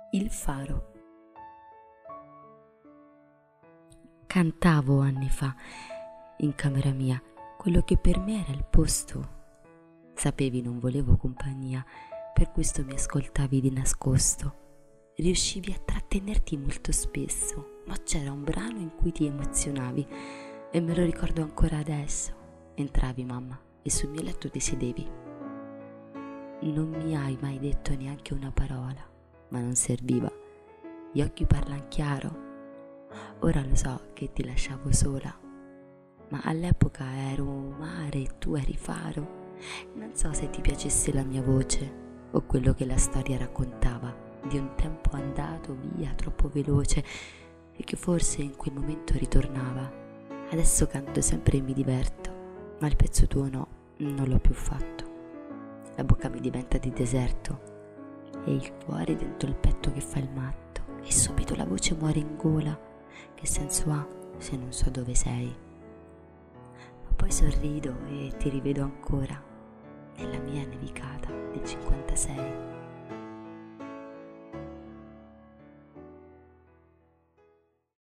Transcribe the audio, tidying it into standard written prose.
Il faro. Cantavo anni fa, in camera mia, quello che per me era il posto. Sapevi non volevo compagnia, per questo mi ascoltavi di nascosto. Riuscivi a trattenerti molto spesso, ma c'era un brano in cui ti emozionavi e me lo ricordo ancora adesso. Entravi, mamma, e sul mio letto ti sedevi. Non mi hai mai detto neanche una parola, ma non serviva. Gli occhi parlano chiaro. Ora lo so che ti lasciavo sola, ma all'epoca ero mare e tu eri faro. Non so se ti piacesse la mia voce o quello che la storia raccontava di un tempo andato via troppo veloce e che forse in quel momento ritornava. Adesso canto sempre e mi diverto, ma il pezzo tuo no, non l'ho più fatto. La bocca mi diventa di deserto e il cuore dentro il petto che fa il matto e subito la voce muore in gola. Che senso ha se non so dove sei? Ma poi sorrido e ti rivedo ancora nella mia nevicata del 56.